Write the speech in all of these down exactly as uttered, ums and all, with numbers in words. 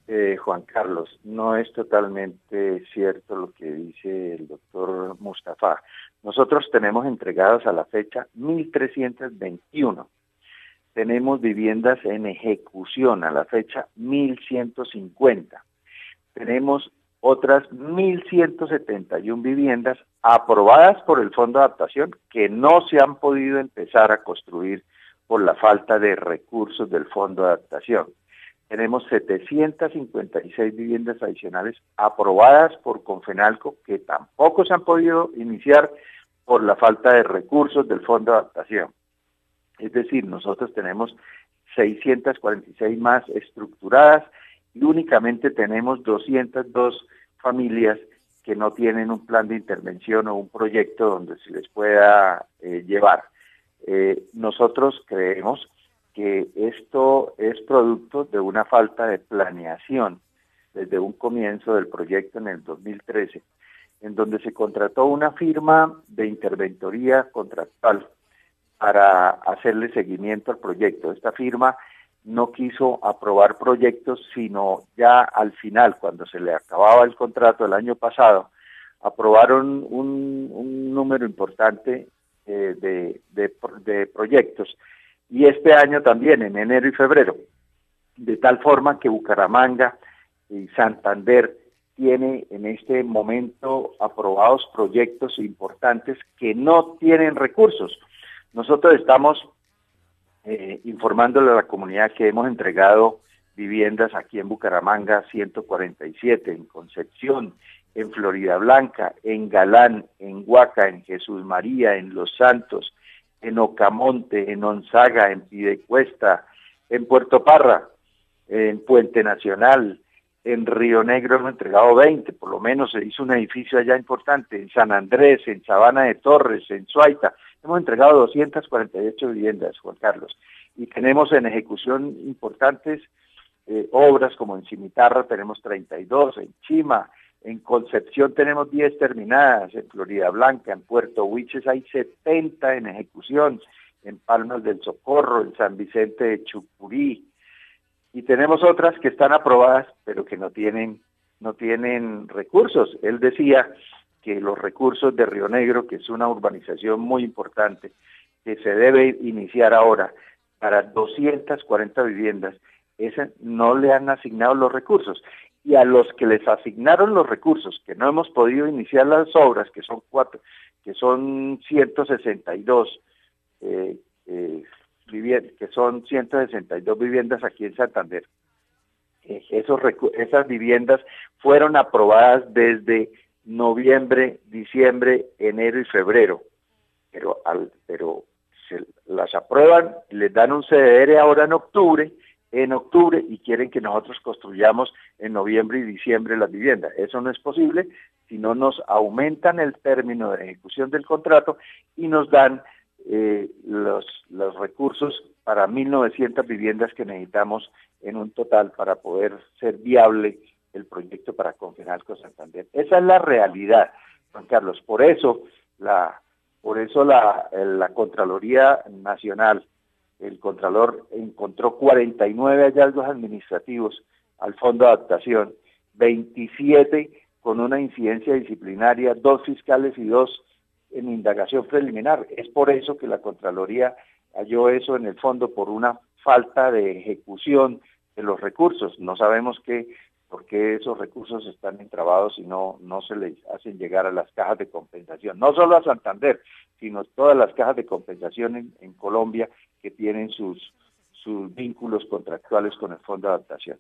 Eh, Juan Carlos, no es totalmente cierto lo que dice el doctor Mustafa. Nosotros tenemos entregadas a la fecha mil trescientos veintiuno. Tenemos viviendas en ejecución a la fecha mil ciento cincuenta. Tenemos otras mil ciento setenta y una viviendas aprobadas por el Fondo de Adaptación que no se han podido empezar a construir por la falta de recursos del Fondo de Adaptación. Tenemos setecientas cincuenta y seis viviendas adicionales aprobadas por Confenalco que tampoco se han podido iniciar por la falta de recursos del Fondo de Adaptación. Es decir, nosotros tenemos seiscientas cuarenta y seis más estructuradas y únicamente tenemos doscientas dos familias que no tienen un plan de intervención o un proyecto donde se les pueda eh, llevar. Eh, nosotros creemos que esto es producto de una falta de planeación desde un comienzo del proyecto en el dos mil trece, en donde se contrató una firma de interventoría contractual para hacerle seguimiento al proyecto. Esta firma no quiso aprobar proyectos, sino ya al final, cuando se le acababa el contrato el año pasado, aprobaron un, un número importante eh, de, de, de proyectos. Y este año también, en enero y febrero, de tal forma que Bucaramanga y Santander tiene en este momento aprobados proyectos importantes que no tienen recursos. Nosotros estamos eh, informándole a la comunidad que hemos entregado viviendas aquí en Bucaramanga, ciento cuarenta y siete, en Concepción, en Florida Blanca, en Galán, en Huaca, en Jesús María, en Los Santos, en Ocamonte, en Onzaga, en Piedecuesta, en Puerto Parra, en Puente Nacional, en Río Negro hemos entregado veinte, por lo menos se hizo un edificio allá importante, en San Andrés, en Sabana de Torres, en Suaita, hemos entregado doscientas cuarenta y ocho viviendas, Juan Carlos, y tenemos en ejecución importantes eh, obras como en Cimitarra tenemos treinta y dos, en Chima, en Concepción tenemos diez terminadas, en Florida Blanca, en Puerto Huiches hay setenta en ejecución, en Palmas del Socorro, en San Vicente de Chucurí, y tenemos otras que están aprobadas, pero que no tienen, no tienen recursos. Él decía que los recursos de Río Negro, que es una urbanización muy importante, que se debe iniciar ahora para doscientas cuarenta viviendas, ese no le han asignado los recursos. Y a los que les asignaron los recursos, que no hemos podido iniciar las obras, que son cuatro, que son ciento sesenta y dos, eh, eh, viviendas, que son ciento sesenta y dos viviendas aquí en Santander. Eh, esos esas viviendas fueron aprobadas desde noviembre, diciembre, enero y febrero, pero al, pero se las aprueban, les dan un C D R ahora en octubre. en octubre y quieren que nosotros construyamos en noviembre y diciembre las viviendas. Eso no es posible si no nos aumentan el término de ejecución del contrato y nos dan eh, los, los recursos para mil novecientas viviendas que necesitamos en un total para poder ser viable el proyecto para Confenalco Santander. Esa es la realidad, Juan Carlos. Por eso la, por eso la, la Contraloría Nacional, el Contralor encontró cuarenta y nueve hallazgos administrativos al Fondo de Adaptación, veintisiete con una incidencia disciplinaria, dos fiscales y dos en indagación preliminar. Es por eso que la Contraloría halló eso en el fondo, por una falta de ejecución de los recursos. No sabemos qué, por qué esos recursos están entrabados y no, no se les hacen llegar a las cajas de compensación. No solo a Santander, sino todas las cajas de compensación en, en Colombia que tienen sus, sus vínculos contractuales con el Fondo de Adaptación.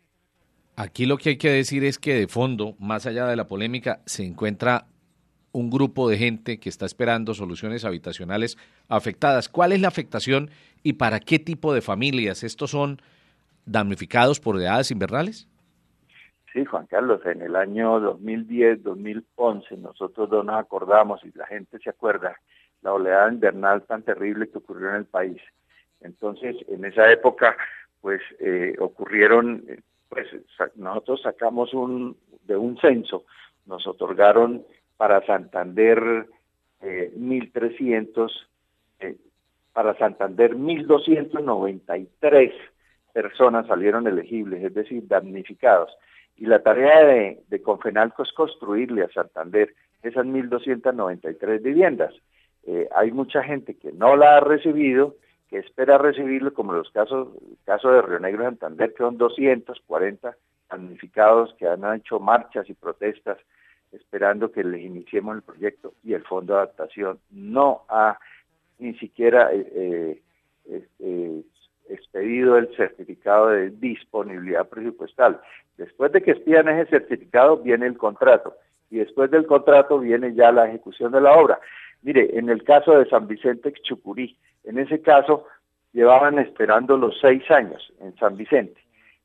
Aquí lo que hay que decir es que de fondo, más allá de la polémica, se encuentra un grupo de gente que está esperando soluciones habitacionales afectadas. ¿Cuál es la afectación y para qué tipo de familias? ¿Estos son damnificados por heladas invernales? Sí, Juan Carlos, en el año dos mil diez, dos mil once, nosotros dos nos acordamos y la gente se acuerda la oleada invernal tan terrible que ocurrió en el país. Entonces, en esa época, pues, eh, ocurrieron, pues, nosotros sacamos un, de un censo, nos otorgaron para Santander eh, mil trescientos, eh, para Santander mil doscientos noventa y tres personas salieron elegibles, es decir, damnificados. Y la tarea de, de Confenalco es construirle a Santander esas mil doscientas noventa y tres viviendas. Eh, hay mucha gente que no la ha recibido, que espera recibirlo, como los casos, el caso de Río Negro y Santander, que son doscientos cuarenta damnificados que han hecho marchas y protestas esperando que les iniciemos el proyecto, y el Fondo de Adaptación no ha ni siquiera eh, eh, eh, expedido el certificado de disponibilidad presupuestal. Después de que expidan ese certificado viene el contrato, y después del contrato viene ya la ejecución de la obra. Mire, en el caso de San Vicente Chucurí, en ese caso llevaban esperando los seis años en San Vicente,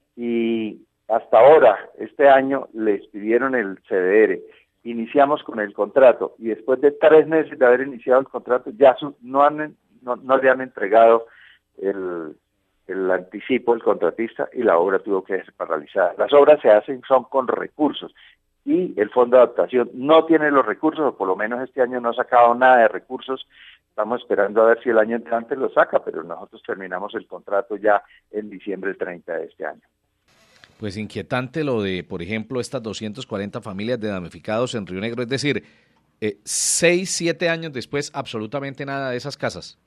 y hasta ahora, este año, les pidieron el C D R, iniciamos con el contrato, y después de tres meses de haber iniciado el contrato, ya su, no, han, no, no le han entregado el, el anticipo del contratista, y la obra tuvo que ser paralizada. Las obras se hacen son con recursos, y el Fondo de Adaptación no tiene los recursos, o por lo menos este año no ha sacado nada de recursos. Estamos esperando a ver si el año entrante lo saca, pero nosotros terminamos el contrato ya en diciembre del treinta de este año. Pues inquietante lo de, por ejemplo, estas doscientas cuarenta familias de damnificados en Río Negro, es decir, eh, seis, siete años después, absolutamente nada de esas casas.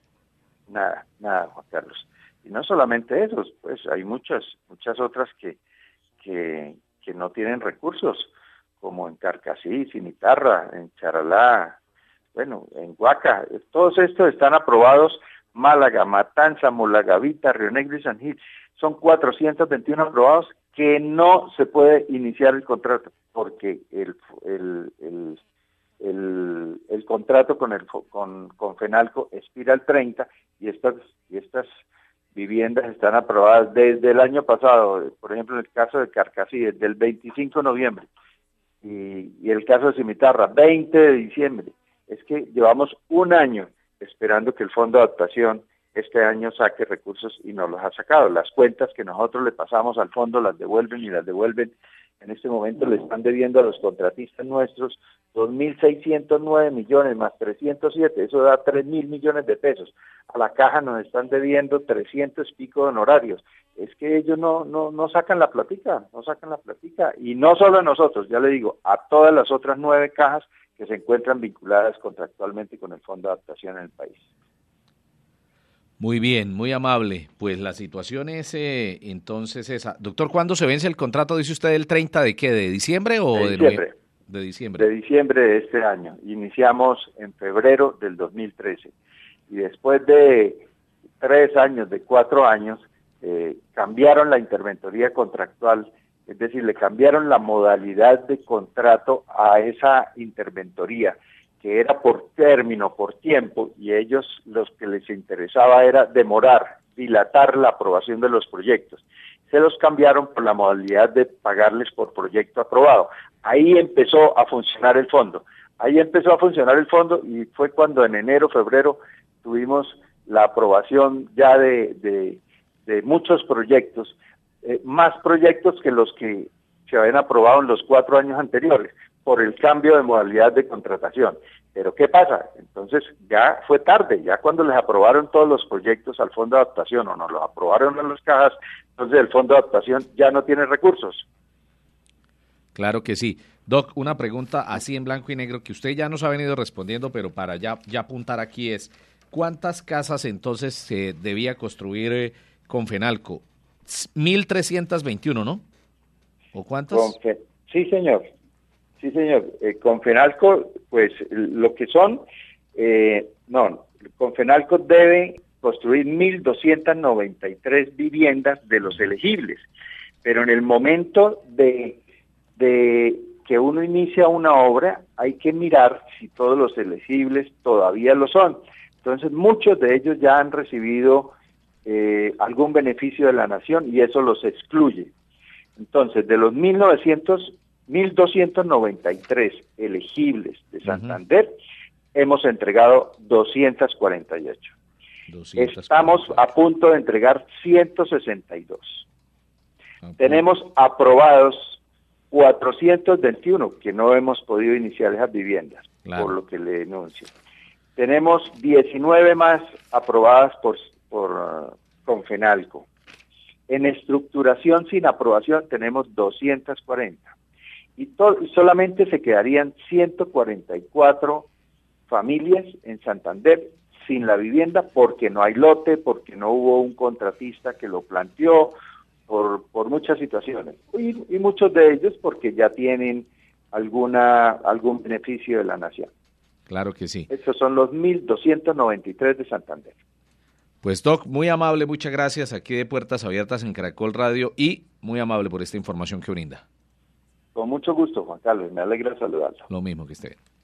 Nada, nada, Juan Carlos. Y no solamente esos, pues hay muchas, muchas otras que, que, que no tienen recursos, como en Carcassí, Cimitarra, en Charalá, bueno, en Huaca. Todos estos están aprobados: Málaga, Matanza, Molagavita, Río Negro y San Gil. Son cuatrocientos veintiuno aprobados que no se puede iniciar el contrato, porque el el, el, el, el contrato con el con, con Fenalco expira el treinta, y estas y estas viviendas están aprobadas desde el año pasado. Por ejemplo, en el caso de Carcassí, desde el veinticinco de noviembre, y, y el caso de Cimitarra, veinte de diciembre. Es que llevamos un año esperando que el Fondo de Adaptación este año saque recursos, y no los ha sacado. Las cuentas que nosotros le pasamos al fondo las devuelven y las devuelven. En este momento le están debiendo a los contratistas nuestros dos mil seiscientos nueve millones más trescientos siete, eso da tres mil millones de pesos. A la caja nos están debiendo trescientos y pico de honorarios. Es que ellos no, no, no sacan la platica, no sacan la platica. Y no solo a nosotros, ya le digo, a todas las otras nueve cajas que se encuentran vinculadas contractualmente con el Fondo de Adaptación en el país. Muy bien, muy amable. Pues la situación es eh, entonces esa. Doctor, ¿cuándo se vence el contrato? Dice usted el treinta de qué, ¿de diciembre o de de diciembre? De diciembre. De diciembre de este año. Iniciamos en febrero del dos mil trece. Y después de tres años, de cuatro años, eh, cambiaron la interventoría contractual, es decir, le cambiaron la modalidad de contrato a esa interventoría, que era por término, por tiempo, y ellos los que les interesaba era demorar, dilatar la aprobación de los proyectos. Se los cambiaron por la modalidad de pagarles por proyecto aprobado. Ahí empezó a funcionar el fondo. Ahí empezó a funcionar el fondo y fue cuando en enero, febrero tuvimos la aprobación ya de, de, de muchos proyectos, eh, más proyectos que los que se habían aprobado en los cuatro años anteriores, por el cambio de modalidad de contratación. Pero ¿qué pasa? Entonces ya fue tarde, ya cuando les aprobaron todos los proyectos al Fondo de Adaptación, o nos los aprobaron en las cajas, entonces el Fondo de Adaptación ya no tiene recursos. Claro que sí. Doc, una pregunta así en blanco y negro que usted ya nos ha venido respondiendo, pero para ya, ya apuntar aquí es, ¿cuántas casas entonces se debía construir eh, con Fenalco? mil trescientas veintiuno, ¿no? ¿O cuántas? Con fe... Sí, señor. Sí, señor. Eh, con Fenalco, pues lo que son, eh, no, con Fenalco debe construir mil doscientas noventa y tres viviendas de los elegibles, pero en el momento de, de que uno inicia una obra hay que mirar si todos los elegibles todavía lo son. Entonces muchos de ellos ya han recibido eh, algún beneficio de la nación y eso los excluye. Entonces, de los mil novecientos, mil doscientos noventa y tres elegibles de Santander, uh-huh, hemos entregado doscientos cuarenta y ocho. Estamos a punto de entregar ciento sesenta y dos. Uh-huh. Tenemos aprobados cuatrocientos veintiuno, que no hemos podido iniciar esas viviendas, claro, por lo que le denuncio. Tenemos diecinueve más aprobadas por, por uh, con Fenalco. En estructuración sin aprobación tenemos doscientas cuarenta. Y to- solamente se quedarían ciento cuarenta y cuatro familias en Santander sin la vivienda porque no hay lote, porque no hubo un contratista que lo planteó, por, por muchas situaciones. Y, y muchos de ellos porque ya tienen alguna algún beneficio de la nación. Claro que sí. Estos son los mil doscientos noventa y tres de Santander. Pues Doc, muy amable, muchas gracias aquí de Puertas Abiertas en Caracol Radio y muy amable por esta información que brinda. Con mucho gusto, Juan Carlos, me alegra saludarlo. Lo mismo que esté bien.